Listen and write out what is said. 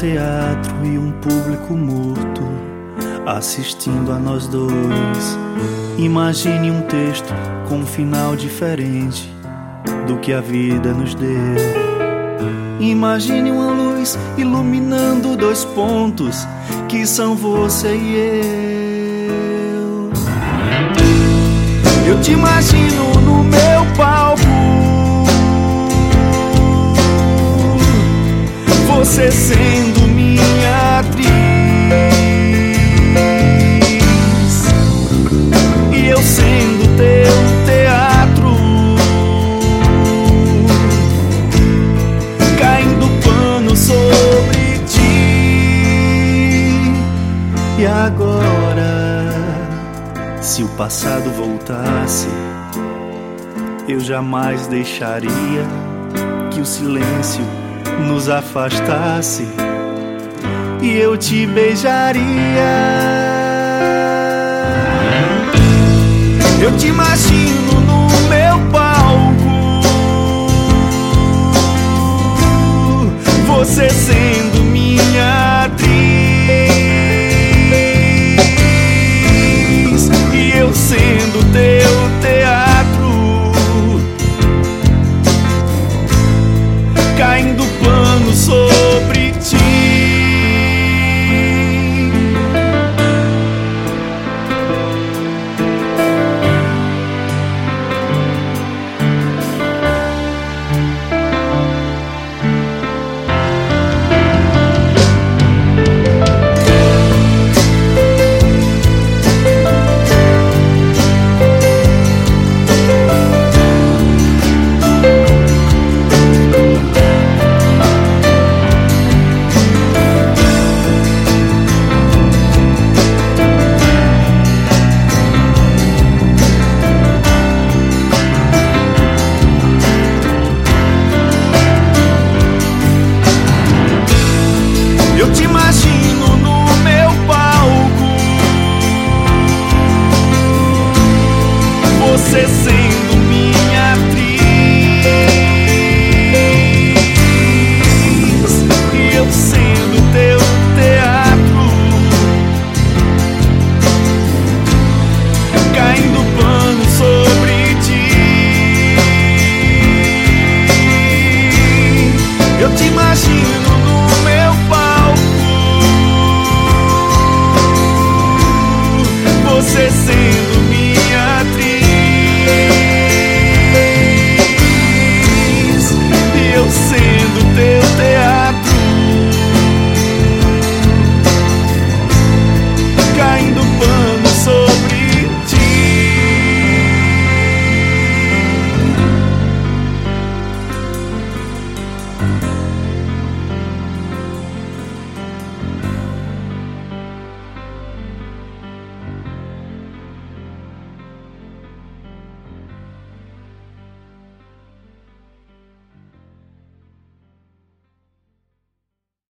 teatro e um público morto assistindo a nós dois. Imagine um texto com um final diferente do que a vida nos deu. Imagine uma luz iluminando dois pontos que são você e eu. Eu te imagino no meu palco, você sendo minha atriz e eu sendo teu teatro, caindo pano sobre ti. E agora, se o passado voltasse, eu jamais deixaria que o silêncio nos afastasse e eu te beijaria. Eu te imagino no meu palco, você sempre